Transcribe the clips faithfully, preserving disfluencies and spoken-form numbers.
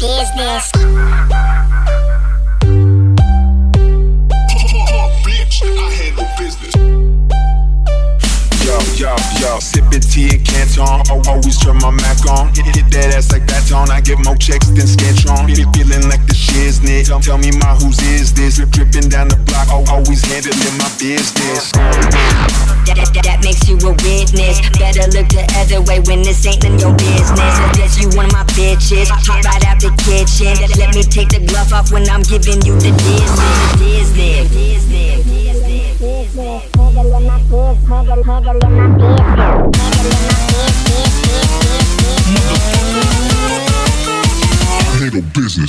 business. Bitch, I handle business. Yo, yo, yo, sippin' tea and Canton. Oh, always turn my Mac on. Hit, hit that ass like that on. I get more checks than Scantron. Be feeling like the shiznit. Tell, tell me my whose is this? Drip, dripping down the block. Oh, always handling my business. That, that, that makes you a witness. Better look the other way when this ain't in your business. Unless you one of my bitches, hop right out the kitchen. Let me take the glove off when I'm giving you the business. Business. Business. Business. Handle my biz, handle, handle my business. Handle my biz, biz, biz, biz, biz. Handle business.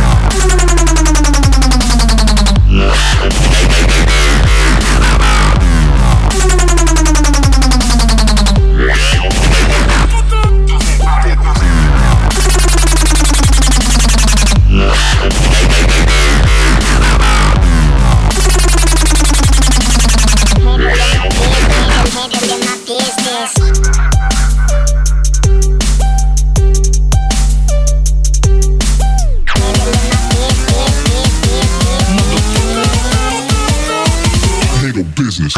Business.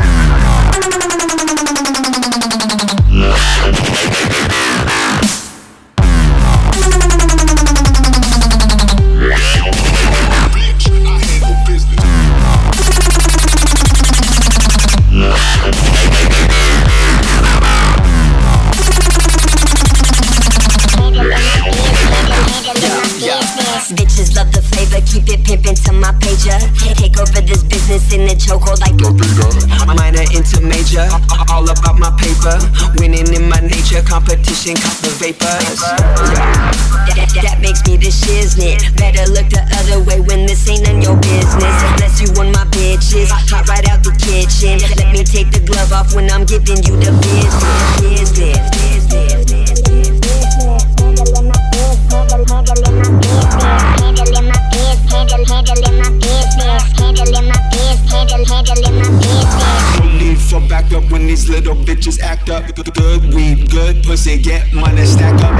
Bitches love the flavor, keep it pimpin' to my pager. Take over this business in the chokehold like minor into major. All about my paper, winning in my nature. Competition, cop the vapors. That, that makes me the shiznit. Better look the other way when this ain't in your business. Unless you want my bitches, hop right out the kitchen. Let me take the glove off when I'm giving you the business. Business, business, business, business. Handling my biz, handle, handling my business. Handling my biz, handle, handling my business. Handling my biz, handle, handling my business. No need for backup when these little bitches act up. Good weed, good pussy, get money, stack up.